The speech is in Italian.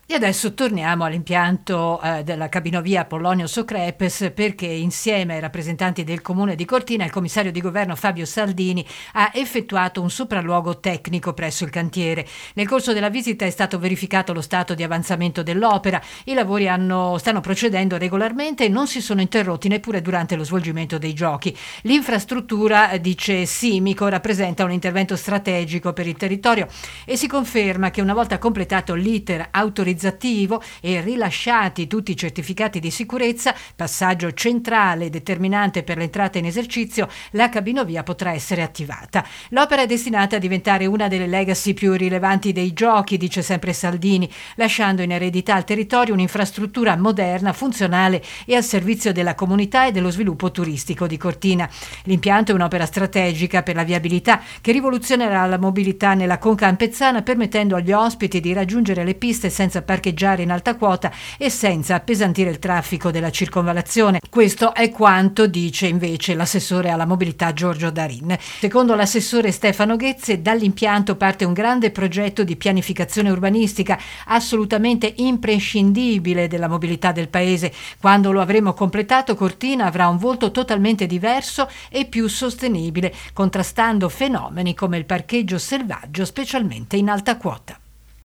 E adesso torniamo all'impianto della cabinovia Pollonio-Socrepes, perché insieme ai rappresentanti del Comune di Cortina il commissario di governo Fabio Saldini ha effettuato un sopralluogo tecnico presso il cantiere. Nel corso della visita è stato verificato lo stato di avanzamento dell'opera. I lavori stanno procedendo regolarmente e non si sono interrotti neppure durante lo svolgimento dei giochi. L'infrastruttura, dice Simico, rappresenta un intervento strategico per il territorio e si conferma che una volta completato l'iter autorizzativo e rilasciati tutti i certificati di sicurezza, passaggio centrale e determinante per l'entrata in esercizio, la cabinovia potrà essere attivata. L'opera è destinata a diventare una delle legacy più rilevanti dei giochi, dice sempre Saldini, lasciando in eredità al territorio un'infrastruttura moderna, funzionale e al servizio della comunità e dello sviluppo turistico di Cortina. L'impianto è un'opera strategica per la viabilità che rivoluzionerà la mobilità nella conca ampezzana, permettendo agli ospiti di raggiungere le piste senza parcheggiare in alta quota e senza appesantire il traffico della circonvallazione. Questo è quanto dice invece l'assessore alla mobilità Giorgio Darin. Secondo l'assessore Stefano Ghezze, dall'impianto parte un grande progetto di pianificazione urbanistica assolutamente imprescindibile della mobilità del paese. Quando lo avremo completato, Cortina avrà un volto totalmente diverso e più sostenibile, contrastando fenomeni come il parcheggio selvaggio, specialmente in alta quota.